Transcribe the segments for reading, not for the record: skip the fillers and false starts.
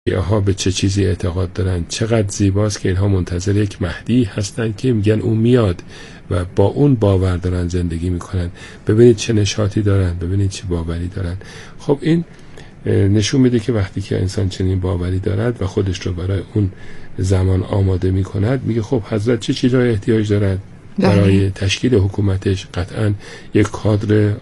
ها به چه چیزی اعتقاد دارن، چقدر زیباست که اینها منتظر یک مهدی هستن که میگن اون میاد و با اون باور دارن زندگی میکنن. ببینید چه نشاطی دارن، ببینید چه باوری دارن. خب این نشون میده که وقتی که انسان چنین باوری دارد و خودش رو برای اون زمان آماده میکند، میگه خب حضرت چه چیزای احتیاج دارد برای تشکیل حکومتش. قطعا یک کادر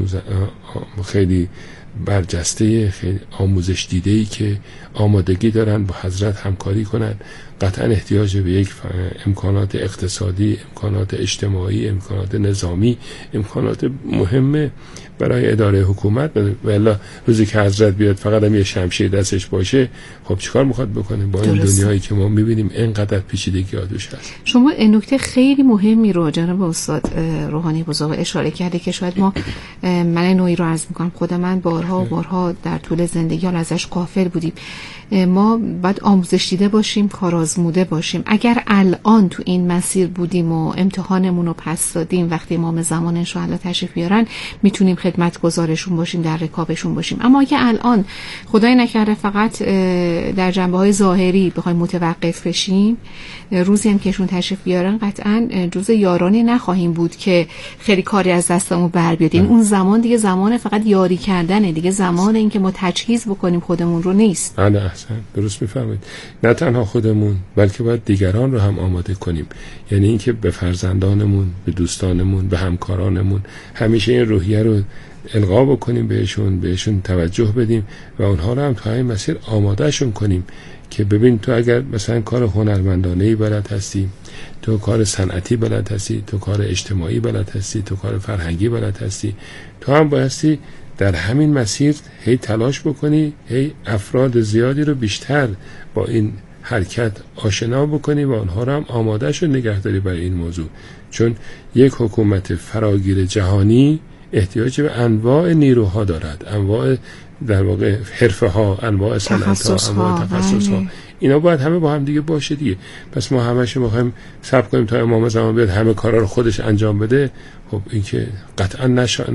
خیلی برجسته، خیلی آموزش دیده‌ای که آمادگی دارن با حضرت همکاری کنن. قطعا احتیاج به یک امکانات اقتصادی، امکانات اجتماعی، امکانات نظامی، امکانات مهمه برای اداره حکومت. والا روزی که حضرت بیاد فقط هم یه شمشیر دستش باشه، خب چیکار میخواد بکنه با این دنیایی که ما میبینیم اینقدر پیچیدگی آدوش هست. شما نکته خیلی مهمی رو جناب استاد روحانی بزرگ اشاره کرده که شاید ما من نوعی رو عرض میکنم، خود من بارها در طول زندگی ازش غافل بودیم. ما باید آموزش دیده باشیم، کارآزموده باشیم. اگر الان تو این مسیر بودیم و امتحانمون رو پس دادیم، وقتی امام زمان انشاءالله تشریف بیارن میتونیم خدمتگزارشون باشیم، در رکابشون باشیم. اما اگه الان خدای نکرده فقط در جنبه‌های ظاهری بخوایم متوقف بشیم، روزی هم که ایشون تشریف بیارن قطعاً جز یارانی نخواهیم بود که خیلی کاری از دستمون بر بیاد. اون زمان دیگه زمان فقط یاری کردنه، دیگه زمان این که ما تجهیز بکنیم خودمون رو نیست. درست میفهمید. نه تنها خودمون بلکه باید دیگران رو هم آماده کنیم. یعنی اینکه به فرزندانمون، به دوستانمون، به همکارانمون همیشه این روحیه رو القا بکنیم بهشون توجه بدیم و اونها رو هم تو این مسیر آمادهشون کنیم که ببین تو اگر مثلا کار هنرمندانه‌ای بلد هستی، تو کار صنعتی بلد هستی، تو کار اجتماعی بلد هستی، تو کار فرهنگی بلد هستی، تو هم بایستی در همین مسیر هی تلاش بکنی، هی افراد زیادی رو بیشتر با این حرکت آشنا بکنی و آنها رو هم آماده‌شون نگهداری برای این موضوع. چون یک حکومت فراگیر جهانی احتیاج به انواع نیروها دارد، انواع در واقع حرفه ها، انواع صنعت ها، انواع تخصص ها. اینا باید همه با هم دیگه باشه دیگه. پس ما همش می‌خوایم صبر کنیم تا امام زمان بیاد همه کارا رو خودش انجام بده. خب این که قطعا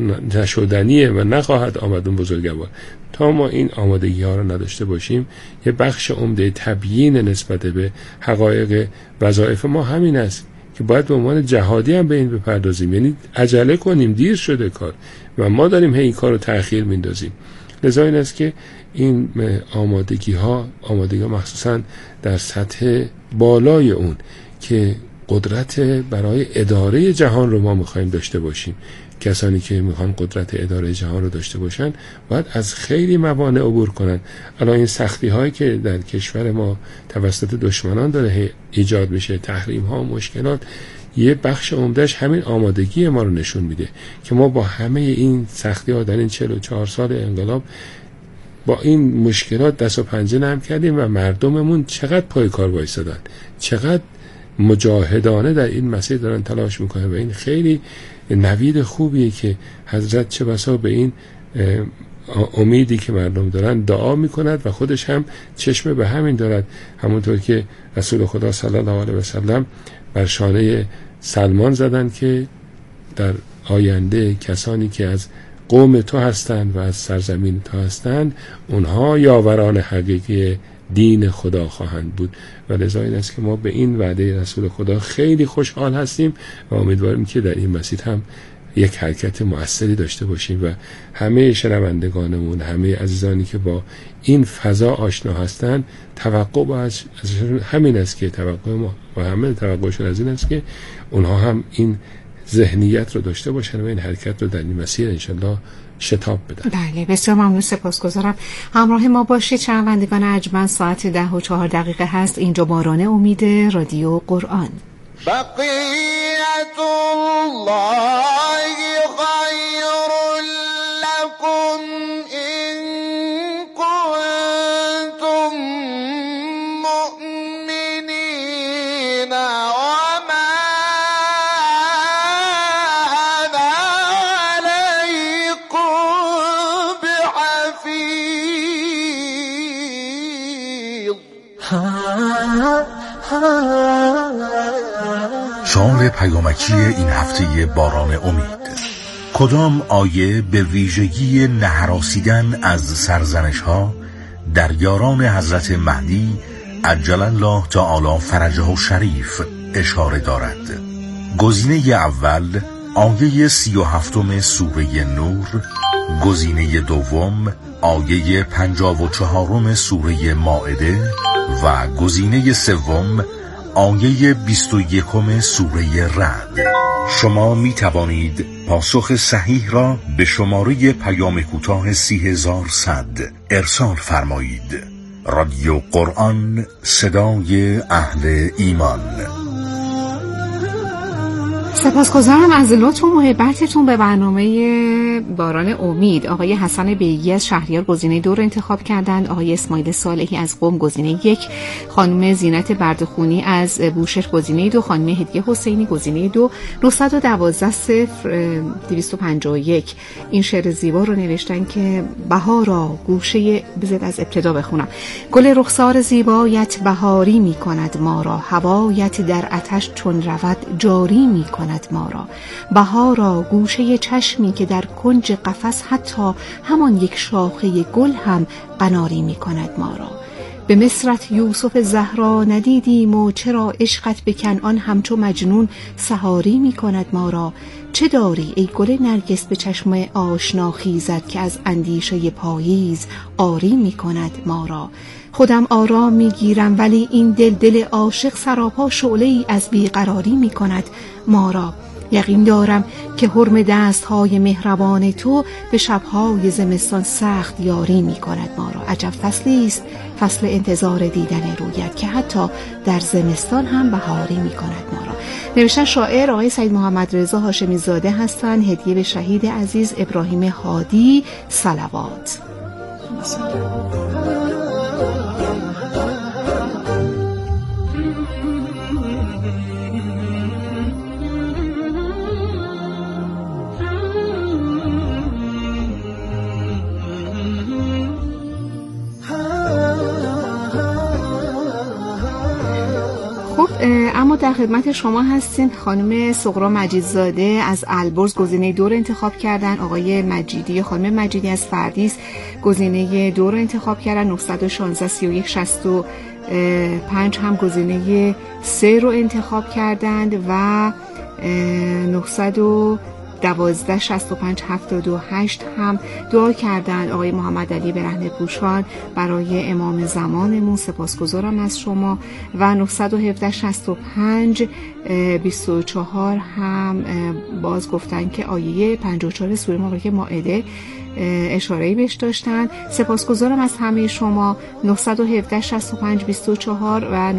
نشدنیه و نخواهد آمد اون بزرگوار. تا ما این آمادگی ها رو نداشته باشیم، یه بخش عمده تبیین نسبت به حقایق وظایف ما همین است که باید به عنوان جهادی هم به این بپردازیم. یعنی عجله کنیم، دیر شده کار و ما داریم این کار رو تأخیر میندازیم. لذا این است که این آمادگی ها مخصوصا در سطح بالای اون که قدرت برای اداره جهان رو ما میخوایم داشته باشیم، کسانی که میخوان قدرت اداره جهان رو داشته باشن باید از خیلی موانع عبور کنن. الان این سختی هایی که در کشور ما توسط دشمنان داره ایجاد میشه، تحریم ها و مشکلات، یه بخش عمدهش همین آمادگی ما رو نشون میده که ما با همه این سختی ها در این 44 سال انقلاب با این مشکلات دست و پنجه نرم کردیم و مردممون چقدر پای کار وایسادن، چقدر مجاهدانه در این مسیر دارن تلاش میکنن و این خیلی نوید خوبیه که حضرت چه بسا به این امیدی که مردم دارن دعا میکند و خودش هم چشم به همین دارد. همونطور که رسول خدا صلی الله علیه و سلم بر شانه سلمان زدن که در آینده کسانی که از قوم تو هستند و از سرزمین تو هستند اونها یاوران حقیقی دین خدا خواهند بود. و لذا این است که ما به این وعده رسول خدا خیلی خوشحال هستیم و امیدواریم که در این مسیر هم یک حرکت مؤثری داشته باشیم و همه شنوندگانمون، همه عزیزانی که با این فضا آشنا هستند، توقع از همین است که توقع ما و همه توقعشون از این است که اونها هم این ذهنیت رو داشته باشن و این حرکت رو در این مسیر انشالله شتاب بدن. بله، بسیار ممنون، سپاسگزارم. همراه ما باشید شنوندگان ارجمند. ساعت 10:04 هست. اینجا باران امید، رادیو قرآن. بقیت الله خیر لکم ان کنتم مؤمنین و ما انا علیکم بحفیظ. شعار پیامکی این هفته باران امید: کدام آیه به ویژگی نهراسیدن از سرزنش ها در یاران حضرت مهدی عجل الله تعالی فرجه شریف اشاره دارد. گزینه اول آیه 37 سوره نور، گزینه دوم آیه 54 سوره مائده و گزینه سوم آیه 21 سوره رعد. شما می توانید پاسخ صحیح را به شماره پیام کوتاه 30100 ارسال فرمایید. رادیو قرآن، صدای اهل ایمان. سپاسگزارم از لطف و محبتتون به برنامه باران امید. آقای حسن بیگی از شهریار گزینه 2 رو انتخاب کردند، آقای اسماعیل صالحی از قم گزینه 1، خانم زینت بردخونی از بوشهر گزینه 2، خانم هدیه حسینی گزینه 2. 912-0251 این شعر زیبا رو نوشتن که بهارا گوشه، بذارید از ابتدا بخونم. گل رخسار زیبایت بهاری می کند ما را، هوایت در آتش چون رود جاری می کند ما را. بهارا گوشه چشمی که در کنج قفس حتی همان یک شاخه گل هم قناری می کند ما را. به مصرت یوسف زهرا ندیدیم و چرا عشقت به کنعان همچو مجنون سحاری می کند ما را. چه داری ای گل نرگس به چشم آشنا خیزد که از اندیشه پاییز آری می کند ما را. خودم آرام می گیرم ولی این دل عاشق سراپا شعله ای از بیقراری می کند ما را. یقین دارم که حرم دستهای مهربان تو به شبهای زمستان سخت یاری می کند ما را. عجب فصلی است فصل انتظار دیدن رویت که حتی در زمستان هم بهاری می کند ما را. نوشتن شاعر آقای سید محمد رضا هاشمی زاده هستند. هدیه به شهید عزیز ابراهیم هادی صلوات. اما در خدمت شما هستیم. خانم صغرا مجیدزاده از البرز گزینه 2 رو انتخاب کردن، آقای مجیدی خانم مجیدی از فردیس گزینه 2 رو انتخاب کردن. 916-3165 هم گزینه 3 رو انتخاب کردند و 912-65-728 هم دعا کردند. آقای محمد علی برهنه پوشان برای امام زمانمون سپاسگزارم از شما. و 917-65-24 هم باز گفتن که آیه 54 سوره مبارکه مائده اشاره‌ای بهش داشتن. سپاسگزارم از همه شما. 917-65-24 و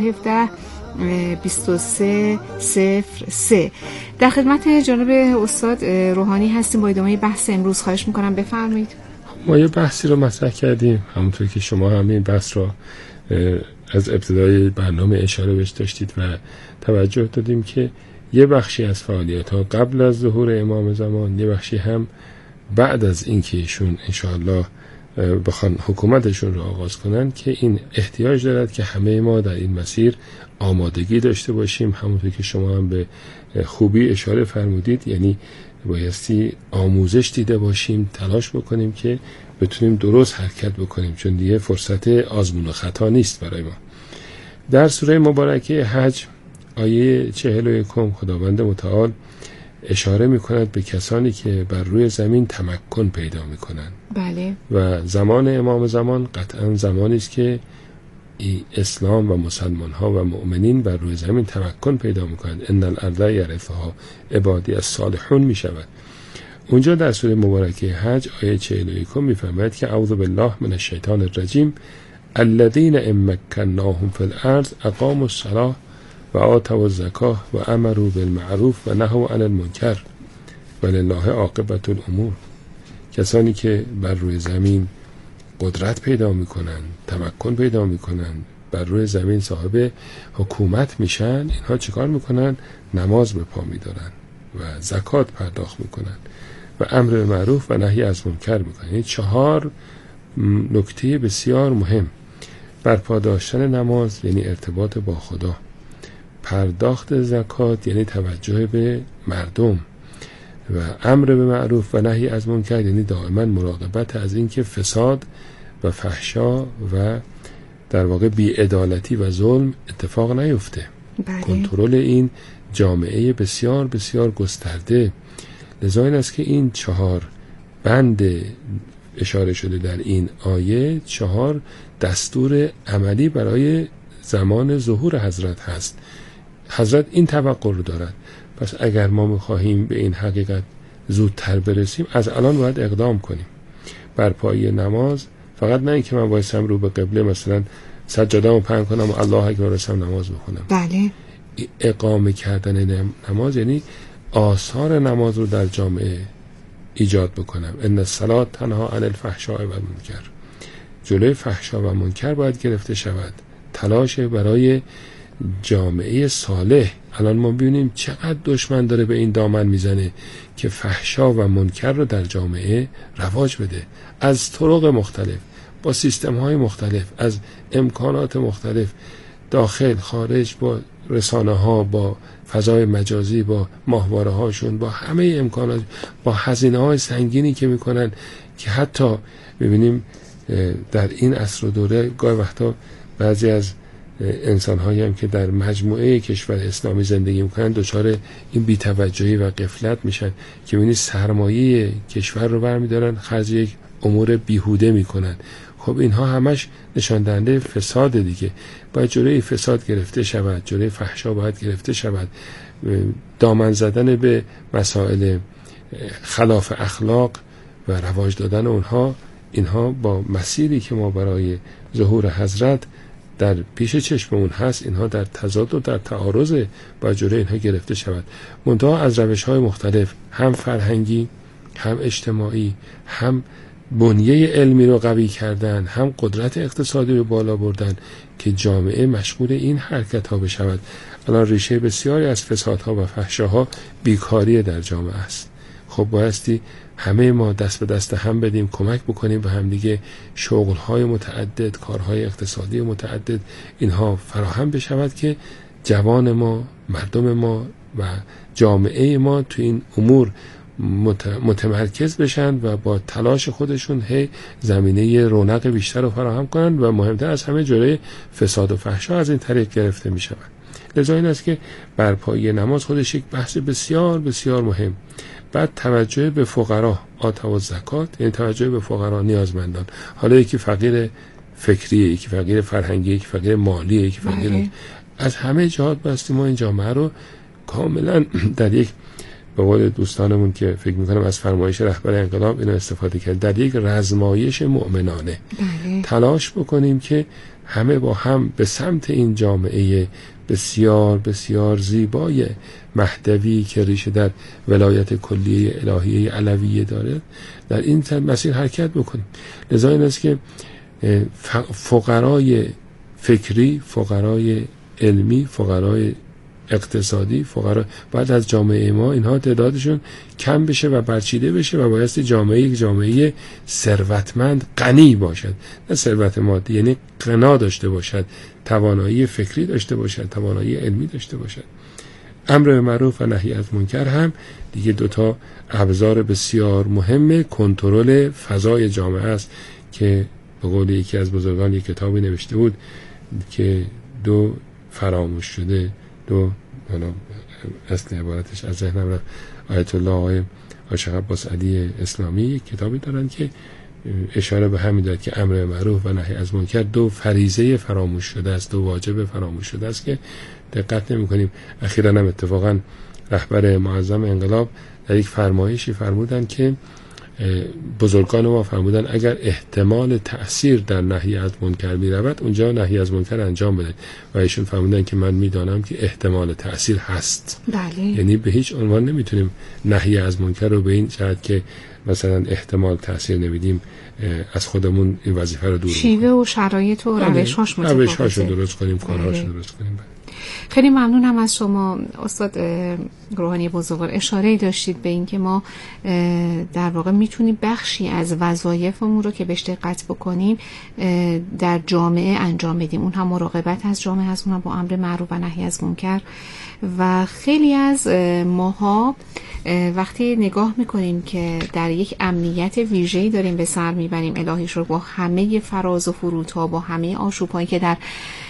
917-2303. در خدمت جناب استاد روحانی هستیم با ادامه بحث امروز. خواهش میکنم بفرمایید. ما یه بحثی رو مطرح کردیم، همونطور که شما همین بحث رو از ابتدای برنامه اشاره بهش داشتید و توجه دادیم که یه بخشی از فعالیت‌ها قبل از ظهور امام زمان، یه بخشی هم بعد از اینکه ایشون انشاءالله بخوان حکومتشون رو آغاز کنن که این احتیاج دارد که همه ما در این مسیر آمادگی داشته باشیم. همونطور که شما هم به خوبی اشاره فرمودید، یعنی بایستی آموزش دیده باشیم، تلاش بکنیم که بتونیم درست حرکت بکنیم، چون دیگه فرصت آزمون و خطا نیست برای ما. در سوره مبارکه حج آیه 41 خداوند متعال اشاره می‌کند به کسانی که بر روی زمین تمکن پیدا می‌کنند. بله. و زمان امام زمان قطعاً زمانی است که اسلام و مسلمان‌ها و مؤمنین بر روی زمین تمکن پیدا می‌کنند. ان الارض یرثها عبادی الصالحون می‌شود. اونجا در سوره مبارکه حج آیه 41 می‌فرماید که اعوذ بالله من الشیطان الرجیم الذين ان مكناهم في الارض اقاموا الصلاه و آتوا الزکاه و امروا بالمعروف و نهوا عن المنکر ولله عاقبة الامور. کسانی که بر روی زمین قدرت پیدا میکنن، تمکن پیدا میکنن، بر روی زمین صاحب حکومت میشن، اینها چیکار میکنن؟ نماز به پا میدارن و زکات پرداخت میکنن و امر به معروف و نهی از منکر میکنن. این 4 نکته بسیار مهم. برپا داشتن نماز یعنی ارتباط با خدا، پرداخت زکات یعنی توجه به مردم و امر به معروف و نهی از منکر یعنی دائما مراقبت از این که فساد و فحشا و در واقع بی‌عدالتی و ظلم اتفاق نیفته. کنترل این جامعه بسیار بسیار گسترده. لذا این است که این 4 بند اشاره شده در این آیه 4 دستور عملی برای زمان ظهور حضرت هست. حضرت این توقع رو دارد. پس اگر ما می‌خواهیم به این حقیقت زودتر برسیم، از الان باید اقدام کنیم. برپایی نماز فقط نه اینکه من وایسم رو به قبله مثلا سجاده‌مو پهن کنم و الله اکبر رسم نماز بخونم. بله. اقامه کردن نماز یعنی آثار نماز رو در جامعه ایجاد بکنم. ان الصلاة تنها عن الفحشاء و المنکر. جلوی فحشا و منکر باید گرفته شود. تلاش برای جامعه صالح. الان ما ببینیم چقدر دشمن داره به این دامن میزنه که فحشا و منکر رو در جامعه رواج بده، از طرق مختلف، با سیستم های مختلف، از امکانات مختلف، داخل خارج، با رسانه ها، با فضای مجازی، با ماهواره هاشون، با همه امکانات، با هزینه های سنگینی که میکنن که حتی ببینیم در این عصر و دوره گاهی وقتا بعضی از انسان هایی هم که در مجموعه کشور اسلامی زندگی میکنن دچار این بی‌توجهی و غفلت میشن که ببینید سرمایه کشور رو برمیدارن خرج یک امور بیهوده میکنن. خب اینها همش نشان دهنده فساد دیگه. باید جلوی فساد گرفته شود، جلوی فحشا باید گرفته شود. دامن زدن به مسائل خلاف اخلاق و رواج دادن اونها، اینها با مسیری که ما برای ظهور حضرت در پیش چشممون هست، اینها در تضاد و در تعارض با جلوی اینها گرفته شود. منتها از روش‌های مختلف، هم فرهنگی، هم اجتماعی، هم بنیه علمی رو قوی کردن، هم قدرت اقتصادی رو بالا بردن که جامعه مشغول این حرکت‌ها بشود. الان ریشه بسیاری از فسادها و فحشاها بیکاری در جامعه است. خب بایستی همه ما دست به دست هم بدیم، کمک بکنیم به هم دیگه، شغل‌های متعدد، کارهای اقتصادی متعدد اینها فراهم بشود که جوان ما، مردم ما و جامعه ما تو این امور متمرکز بشن و با تلاش خودشون زمینه رونق بیشتر رو فراهم کنن و مهمتر از همه جلوی فساد و فحشا از این طریق گرفته می شود. لذا این است که برپایی نماز خودش یک بحث بسیار بسیار مهم. بعد توجه به فقرا، آتا و زکات، یعنی توجه به فقرا، نیازمندان. حالا یکی فقیر فکری، یکی فقیر فرهنگی، یکی فقیر مالی، یکی فقیر از همه جهات باستی ما این جامعه رو کاملا در یک، به قول دوستانمون که فکر میکنم از فرمایش رهبر انقلاب اینو استفاده کرد، در یک رزمایش مؤمنانه تلاش بکنیم که همه با هم به سمت این جامعه بسیار بسیار زیبای مهدوی که ریشه در ولایت کلیه الهیه علویه داره در این مسیر حرکت بکنیم. لذا این است که فقرای فکری، فقرای علمی، فقرای اقتصادی، فقرا باید از جامعه ما اینها تعدادشون کم بشه و برچیده بشه و بایستی جامعه یک جامعه ثروتمند غنی باشد، نه ثروت مادی، یعنی غنا داشته باشد، توانایی فکری داشته باشد، توانایی علمی داشته باشد. امر به معروف و نهی از منکر هم دیگه دوتا ابزار بسیار مهم کنترل فضای جامعه است که به قول یکی از بزرگان یک کتابی نوشته بود که دو فراموش شده، دو، حالا اصل عبارتش از ذهنم رفت، آیت الله آقای عاشق عباس علی اسلامی یک کتابی دارن که اشاره به همین داد که امر معروف و نهی از منکر دو فریضه فراموش شده است، دو واجب فراموش شده است که دقت نمی کنیم. اخیراً هم اتفاقاً رهبر معظم انقلاب در یک فرمایشی فرمودن که بزرگان ما فرمودن اگر احتمال تأثیر در نهی از منکر می رود اونجا نهی از منکر انجام بده و ایشون فرمودن که من می دانم که احتمال تأثیر هست. بله. یعنی به هیچ عنوان نمیتونیم نهی از منکر رو به این جهت که مثلا احتمال تأثیر نمیدیم از خودمون این وظیفه رو دور کنیم. شیوه و شرایط و روش‌هاش متفاوته. روش‌هاشو درست کنیم، کارهاشو درست کنیم. خیلی ممنونم از شما استاد روحانی بزرگوار. اشاره‌ای داشتید به این که ما در واقع میتونیم بخشی از وظایفمون رو که بهش دقت بکنیم در جامعه انجام بدیم. اون هم مراقبت از جامعه هست، اون هم با امر معروف و نهی از منکر. و خیلی از ماها وقتی نگاه میکنیم که در یک امنیت ویژه‌ای داریم به سر میبریم، الهی شکر، با همه فراز و فرودها، با همه آشوب‌هایی که در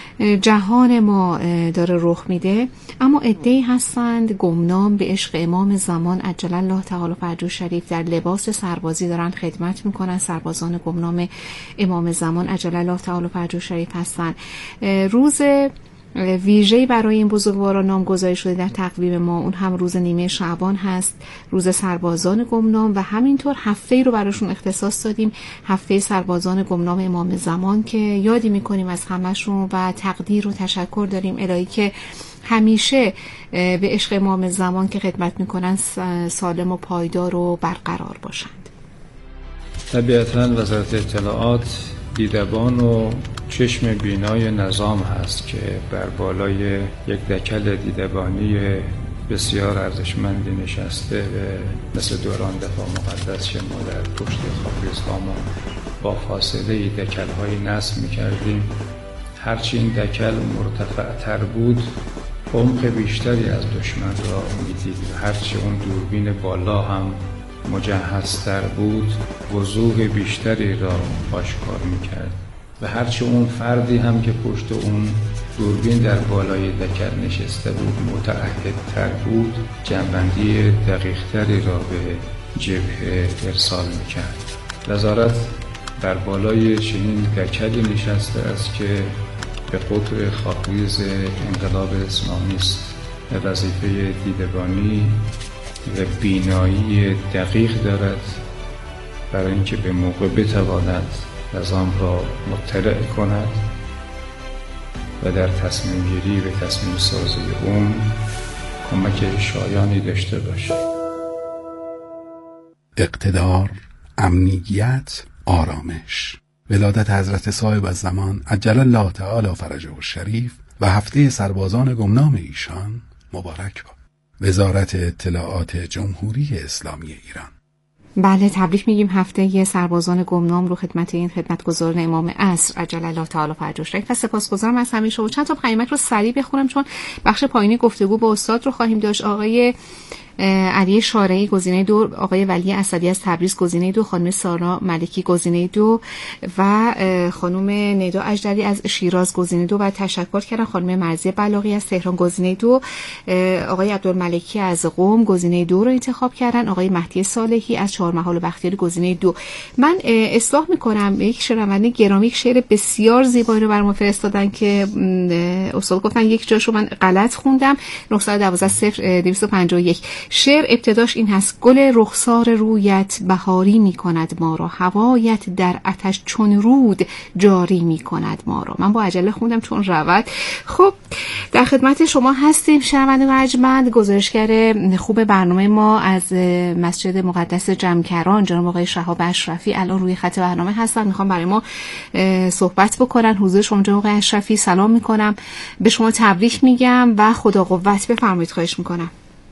جهان ما داره رخ میده، اما عده‌ای هستند گمنام به عشق امام زمان عجل الله تعالی فرجه شریف در لباس سربازی دارن خدمت میکنن. سربازان گمنام امام زمان عجل الله تعالی فرجه شریف هستند. روز ویژه‌ای برای این بزرگواران نامگذاری شده در تقویم ما، اون هم روز نیمه شعبان هست، روز سربازان گمنام، و همینطور هفته‌ای رو براشون اختصاص دادیم، هفته سربازان گمنام امام زمان، که یادی میکنیم از همشون و تقدیر و تشکر داریم الهی که همیشه به عشق امام زمان که خدمت میکنن سالم و پایدار و برقرار باشند. طبیعتاً وزارت اطلاعات دیدبان و چشم بینای نظام هست که بر بالای یک دکل دیدبانی بسیار ارزشمندی نشسته و مثل دوران دفاع مقدس که ما در پشت خاک اسلام با فاصله دکل‌های نصب می‌کردیم. هرچی این دکل مرتفع‌تر بود عمق بیشتری از دشمن را می‌دید و هرچی اون دوربین بالا هم مجهزتر بود وضوح بیشتری را آشکار می‌کرد و هرچی اون فردی هم که پشت اون دوربین در بالای دکل نشسته بود متعهدتر بود جنبندی دقیقتری را به جبهه ارسال میکرد. وزارت در بالای چنین دکلی نشسته است که به قطر خاکریز انقلاب اسلامی است و وظیفه دیدبانی و بینایی دقیق دارد برای اینکه به موقع بتواند نظام را مطلع کند و در تصمیم گیری و تصمیم سازی اون کمک شایانی داشته باشد. اقتدار، امنیت، آرامش. ولادت حضرت صاحب الزمان عجل الله تعالی فرجه الشریف و هفته سربازان گمنام ایشان مبارک باد. وزارت اطلاعات جمهوری اسلامی ایران. بله، تبریک میگیم هفته سربازان گمنام رو خدمت این خدمتگزاران امام عصر عجل الله تعالی فرجه شریف و سپاسگزارم از همه شما. چند تا پیامک رو سریع بخونم چون بخش پایینی گفتگو با استاد رو خواهیم داشت. آقای علی شارعی گزینه 2، آقای ولی اسدی از تبریز گزینه 2، خانم سارا ملکی گزینه 2 و خانم ندا اجدری از شیراز گزینه 2 و تشکر کردن. خانم مرزی بلاغی از تهران گزینه 2، آقای عبدالملکی از قم گزینه 2 رو انتخاب کردن، آقای مهدی صالحی از چهارمحال و بختیاری گزینه 2. من اصلاح میکنم، یک شنونده گرامی یک شعر بسیار زیبایی رو برام فرستادن که استاد گفتن یک جاشو من غلط خوندم. 912-0251 شعر ابتداش این هست: گل رخسار رویت بهاری می کند ما را، هوایت در آتش چون رود جاری می کند ما را. من با عجله خوندم چون رود. خب در خدمت شما هستیم شنونده ارجمند. گزارشگر خوب برنامه ما از مسجد مقدس جمکران جناب آقای شهاب اشرفی الان روی خط برنامه هستن، میخوام برای ما صحبت بکنن. حضور شما جناب آقای اشرفی سلام میکنم، به شما تبریک میگم و خدا قوت بفرمایید. خواهش میکنم.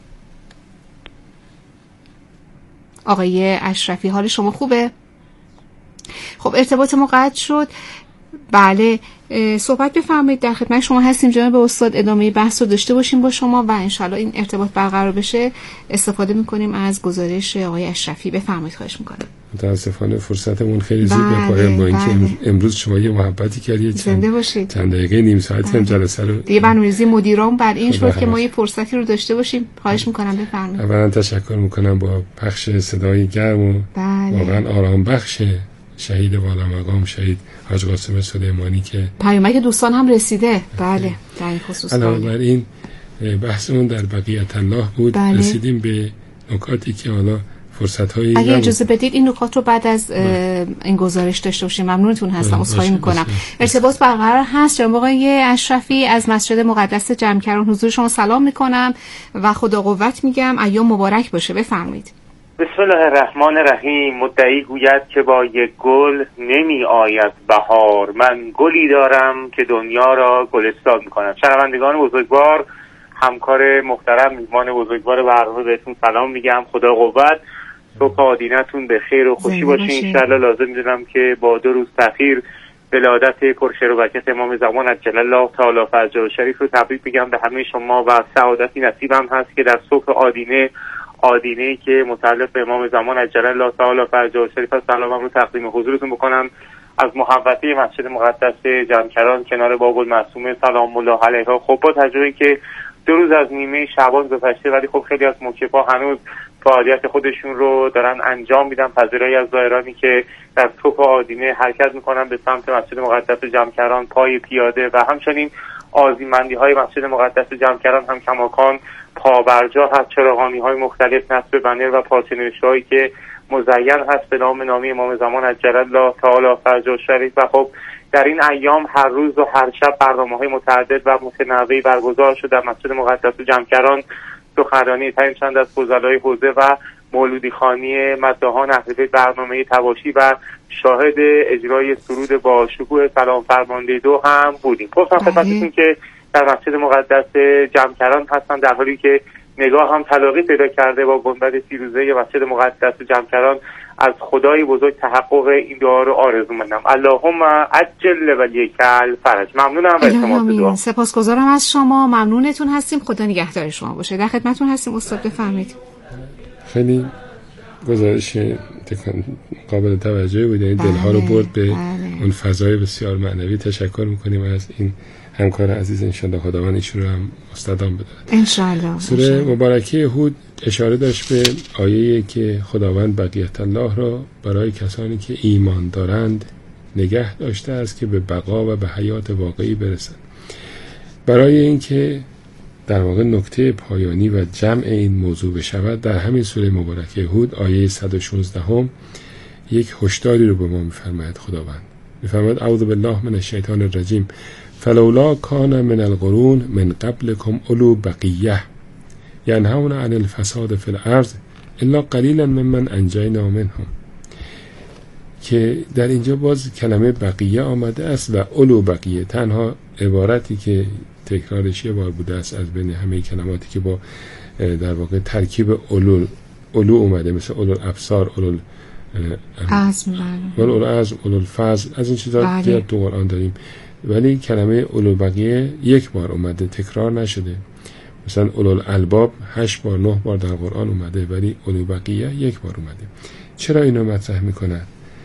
آقای اشرفی حال شما خوبه؟ خب ارتباط ما قطع شد. بله صحبت بفرمایید، در خدمت شما هستیم جناب استاد. ادامه بحث رو داشته باشیم با شما و انشالله این ارتباط برقرار بشه استفاده میکنیم از گزارش آقای اشرفی. بفرمایید. خواهش میکنم. متاسفانه فرصتمون خیلی زود به پایان با اینکه امروز شما یه محبتی کردید. زنده باشید. چند دقیقه نیم ساعت هم جلسه رو دیگه برنامه‌ریزی مدیران بر این شد که ما یه فرصتی رو داشته باشیم. خواهش میکنم بفرمایید. اولا تشکر میکنم با پخش صدای گرم و واقعا آرام بخش شهید والا مقام شهید حاج قاسم سلیمانی که پیامک دوستان هم رسیده. بله در این خصوص علاوه بر این بحثمون در بقیت الله بود. رسیدیم به نکاتی که حالا فرصت‌هایی اگه اجازه بدید این نکات رو بعد از این گزارش داشته باشیم. ممنونتون هستم. عذرخواهی میکنم. ارتباط برقرار هست. جناب آقای اشرفی از مسجد مقدس جمکران حضور شما سلام میکنم و خدا قوت میگم. ایام مبارک باشه. بفرمایید. بسم الله الرحمن الرحیم. مدعی گوید که با یک گل نمی آید بهار، من گلی دارم که دنیا را گلستان میکنم. شنوندگان بزرگوار، همکار محترم، میزبان بزرگوار برنامه، بهتون سلام میگم. خدا قوت. صبح آدینتون به خیر و خوشی باشه انشالله. لازم میدونم که با 2 روز تأخیر ولادت پرخیر و برکت امام زمان عجل الله تعالی فرجه شریف رو تبریک میگم به همه شما و سعادتی نصیبم هست که در صبح آدینه‌ای که متعلق به امام زمان عجل الله تعالی فرجه شریف است سلامم رو تقدیم حضورتون بکنم از محوطه مسجد مقدس جمکران کنار باب المعصومه سلام الله علیها. خب با تجربه که 2 روز از نیمه شعبان گذشته ولی خب خیلی از موکب‌ها هنوز فعالیت خودشون رو دارن انجام میدن. پذیرایی از زائرانی که در توپ آدینه حرکت میکنن به سمت مسجد مقدس جمکران پای پیاده و همچنین آذیمندی های مسجد مقدس جمکران هم کماکان پابرجا هست. چراغانی های مختلف، نصب بنر و پارچه‌نوشته هایی که مزین هست به نام امام زمان عجل الله تعالی فرجه شریف. و خب در این ایام هر روز و هر شب برنامه‌های متعدد و متنوعی برگزار شده در مسجد مقدس جمکران. سخنرانی ترین چند از فضلای حوزه و مولودی خانی مداحان اهل بیت، برنامه تواشی و شاهد اجرای سرود با شکوه سلام فرمانده 2 هم بودیم. گفتم خدمتتون که در مسجد مقدس جمکران هستم در حالی که نگاه هم تلاقی پیدا کرده با گنبد فیروزه مسجد مقدس جمکران. از خدای بزرگ تحقق این دعا رو آرزو می‌کنم. اللهم عجل ولیک الفرج. ممنونم و اعتماد دعا. سپاسگزارم از شما، ممنونتون هستیم. خدا نگهدار شما باشه. در خدمتتون هستیم استاد، بفرمایید. خیلی گزارش قابل توجهی بود، یعنی دلها رو برد به اون فضای بسیار معنوی. تشکر می‌کنیم از این همکار عزیز، انشالله خداوند ایشون رو هم استادان بدهد انشالله. سوره مبارکه هود اشاره داشت به آیه‌ای که خداوند بقیت الله را برای کسانی که ایمان دارند نگه داشته است که به بقا و به حیات واقعی برسند. برای اینکه در واقع نکته پایانی و جمع این موضوع بشود، در همین سوره مبارکه هود آیه 116 یک هشداری رو به ما می‌فرماید. خداوند می‌فرماید اعوذ بالله من الشیطان الرجیم فلولا کان من القرون من قبلكم اولو بقیه ینهون عن الفساد فی الارض الا قلیلا ممن انجینا منهم. که در اینجا باز کلمه بقیه آمده است و اولو بقیه تنها عبارتی که تکرارش یه بار بوده است از بین همه کلماتی که با در واقع ترکیب اولو اومده، مثل اولو الابصار، اولو عزم، اولو العزم، اولو الفضل، از این چیزا زیاد تو قرآن داریم، ولی کلمه اولو بقیه یک بار اومده، تکرار نشده. مثلا اولو الالباب 8 بار 9 بار در قرآن اومده، ولی اولو بقیه یک بار اومده. چرا اینو مطرح میکنن؟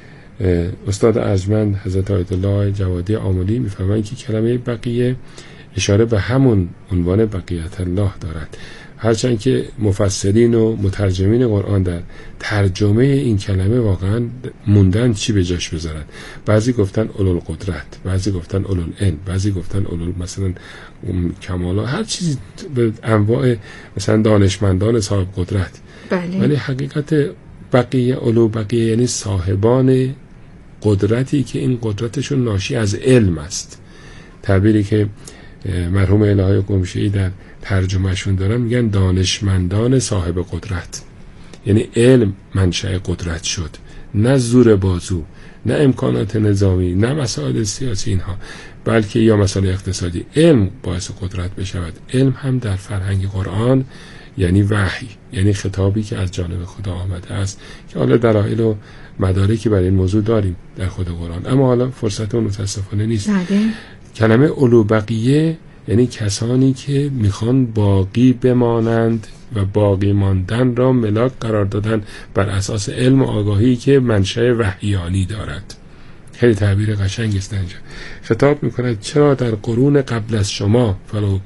استاد ارجمند حضرت آیت الله جوادی آملی میفرمایند که کلمه بقیه اشاره به همون عنوان بقیت الله دارد، هرچند که مفسرین و مترجمین قرآن در ترجمه این کلمه واقعا موندن چی به جاش بذارن. بعضی گفتن اولو القدرت، بعضی گفتن اولو العلم، بعضی گفتن اولو مثلا کمالا، هر چیزی به انواع مثلا دانشمندان صاحب قدرت. بله. ولی حقیقت بقیه، اولو بقیه یعنی صاحبان قدرتی که این قدرتشون ناشی از علم است. تعبیری که مرحوم الهی قمشه‌ای در ترجمهشون دارن میگن دانشمندان صاحب قدرت، یعنی علم منشأ قدرت شد، نه زور بازو، نه امکانات نظامی، نه مسائل سیاسی اینها، بلکه یا مسائل اقتصادی. علم باعث قدرت بشود. علم هم در فرهنگ قرآن یعنی وحی، یعنی خطابی که از جانب خدا آمده است که حالا دلایل و مدارکی برای این موضوع داریم در خود قرآن، اما حالا فرصت اون متاسفانه نیست. کلمه اولو بقیه یعنی کسانی که میخوان باقی بمانند و باقی ماندن را ملاک قرار دادن بر اساس علم و آگاهی که منشأ وحیانی دارد. خیلی تعبیر قشنگی است. اینجا خطاب میکند چرا در قرون قبل از شما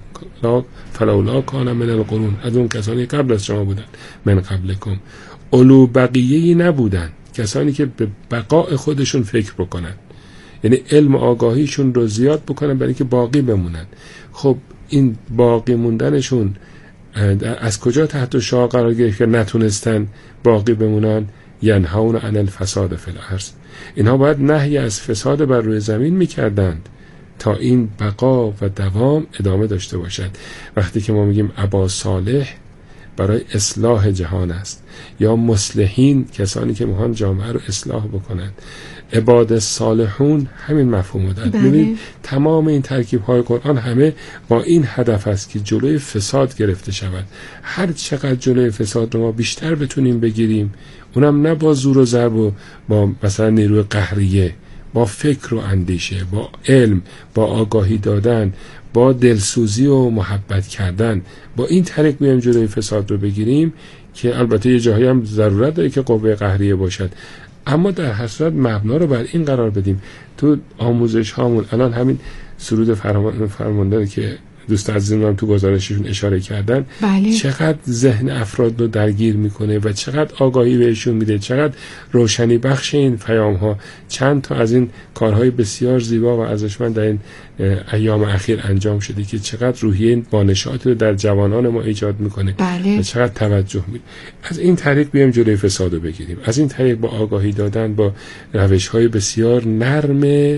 فلولا کان من القرون، از اون کسانی قبل از شما بودن، من قبلکم اولو بقیه‌ای نبودن، کسانی که به بقاء خودشون فکر بکنن، یعنی علم و آگاهیشون رو زیاد بکنن برای اینکه باقی بمونن. خب این باقی موندنشون از کجا تحت شعار قرار گرفت که نتونستن باقی بمونن؟ ینهون عن الفساد فی الارض. اینها باید نهی از فساد بر روی زمین میکردند تا این بقا و دوام ادامه داشته باشد. وقتی که ما میگیم ابا صالح برای اصلاح جهان است، یا مصلحین کسانی که میخوان جامعه رو اصلاح بکنند، عباد صالحون همین مفهوم دارد. ببینید تمام این ترکیب های قرآن همه با این هدف است که جلوی فساد گرفته شود. هر چقدر جلوی فساد رو ما بیشتر بتونیم بگیریم، اونم نه با زور و ضرب و با مثلا نیروی قهریه، با فکر و اندیشه، با علم، با آگاهی دادن، با دلسوزی و محبت کردن، با این طریق بیایم جلوی فساد رو بگیریم که البته یه جاهایی هم ضرورت داره که قوه قهریه باشد، اما در هر صورت مبنا رو بر این قرار بدیم. تو آموزش هامون الان همین سرود فرمانده که دوست عزیزم هم تو گزارششون اشاره کردن، بله. چقدر ذهن افراد رو درگیر میکنه و چقدر آگاهی بهشون میده، چقدر روشنی بخش این پیام ها. چند تا از این کارهای بسیار زیبا و ارزشمند در این ایام اخیر انجام شده که چقدر روحیه بانشاط رو در جوانان ما ایجاد میکنه. بله. و چقدر توجه میده. از این طریق بیایم جلوی فساد رو بگیریم، از این طریق با آگاهی دادن، با روش‌های بسیار نرم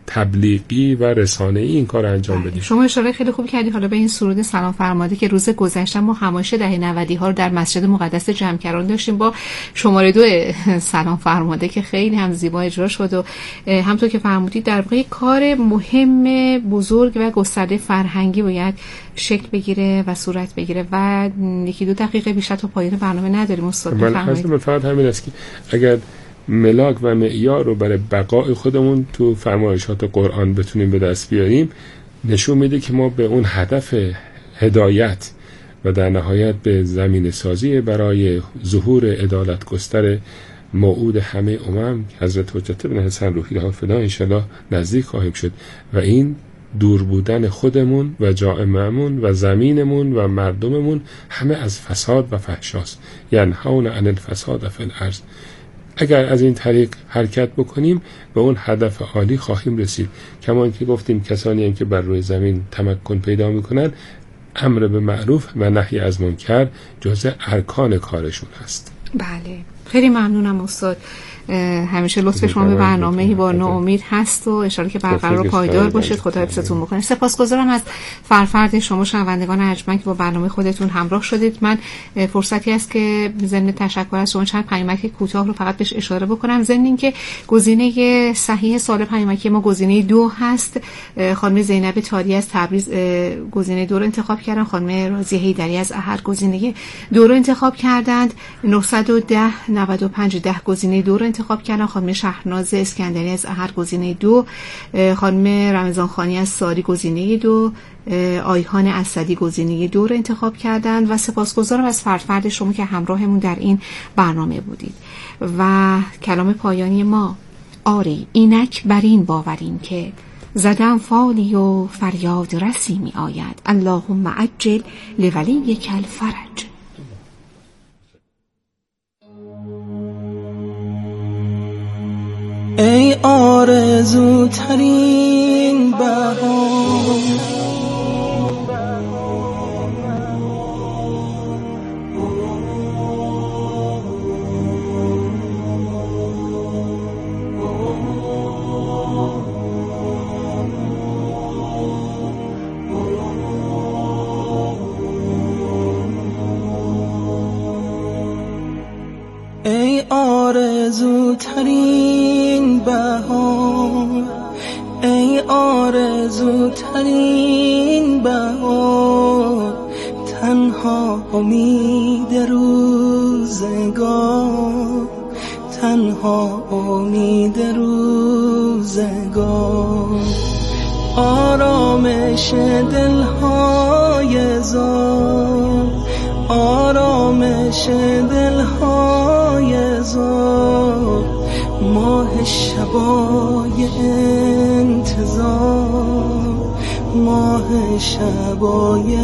تبلیغی و رسانه‌ای این کار انجام بدیم. شما اشاره خیلی خوب کردی حالا به این سرود سلام فرماده که روز گذشته ما همایش دهه 90 ها رو در مسجد مقدس جمکران داشتیم با شماره 2 سلام فرماده که خیلی هم زیبا اجرا شد و همونطور که فرمودید در واقع کار مهم بزرگ و گسترده فرهنگی باید شکل بگیره و صورت بگیره و یکی دو دقیقه بیشتر تا پایان برنامه نداریم استاد. من فقط همین است که اگر ملاک و معیار رو برای بقای خودمون تو فرمایشات قرآن بتونیم به دست بیاریم، نشون میده که ما به اون هدف هدایت و در نهایت به زمین سازی برای ظهور عدالت گستر موعود همه امم حضرت حجت بن حسن روحی حافظه انشالله نزدیک خواهیم شد و این دور بودن خودمون و جامعه‌مون و زمینمون و مردممون همه از فساد و فحشاست. ینهون عن الفساد فی الارض. اگر از این طریق حرکت بکنیم به اون هدف عالی خواهیم رسید. کما اینکه گفتیم کسانی هم که بر روی زمین تمکن پیدا میکنن، امر به معروف و نهی از منکر جزء ارکان کارشون هست. بله، خیلی ممنونم استاد. همیشه لطف شما به برنامه‌ای با ناامید هست و اشاره که برقرار و پایدار باشید. خدا حفظتون بکنه. سپاسگزارم از فرفرد شما شنوندگان ارجمند که با برنامه خودتون همراه شدید. من فرصتی است که ضمن تشکر از شما چند پیامک کوتاه رو فقط بهش اشاره بکنم. ضمن اینکه گزینه صحیح سال پیامکی ما گزینه 2 هست. خانم زینب تاری از تبریز گزینه 2 رو انتخاب کردن، خانم رازی حیدری از احد گزینه 2 رو انتخاب کردند. 910 95 10 گزینه 2 رو انتخاب کردن، خانم شهرناز اسکندری از احد گزینه 2، خانم رمضان خانی از ساری گزینه 2، آیهان اسدی گزینه 2 رو انتخاب کردن و سپاسگزارم از فرد شما که همراهمون در این برنامه بودید. و کلام پایانی ما: آری اینک بر این باوریم که زدم فالی و فریاد رسی می آید، اللهم عجل لولیک الفرج. ای آرزوترین بهار، ای آرزوترین بهار، ای آرزوترین بهار، تنها امید روزگار، تنها امید روزگار، آرامش دلهای زار، آرامش دلهای زار، ماه شبای انتظار، ماه شبای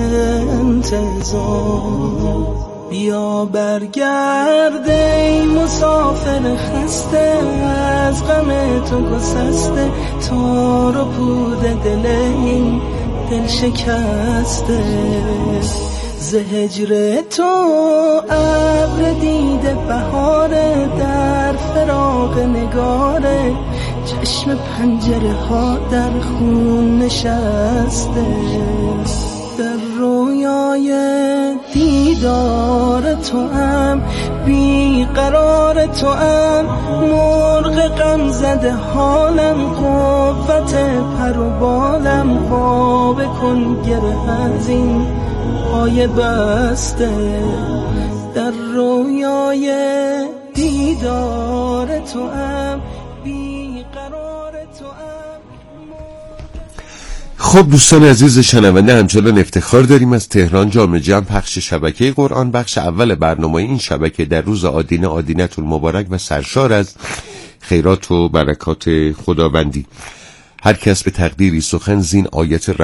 انتظار. بیا برگرد ای مسافر خسته، از غم تو گسسته، تار و پود دل این دل شکسته. ز هجر تو ابر دیده بهاره، در فراق نگاره، چشم پنجره ها در خون نشسته. در رویای دیده دیدار تو هم، بیقرار تو هم، مرغ غم زده حالم، قوت پر و بالم، خواب کن گره از این پای بسته، در رویای دیدار تو هم، بیقرار تو هم. خب دوستان عزیز شنونده، همچنان افتخار داریم از تهران جامع جمع پخش شبکه قرآن بخش اول برنامه این شبکه در روز آدینه، آدینه‌تون مبارک و سرشار از خیرات و برکات خداوندی. هر کس به تقدیری سخن زین آیت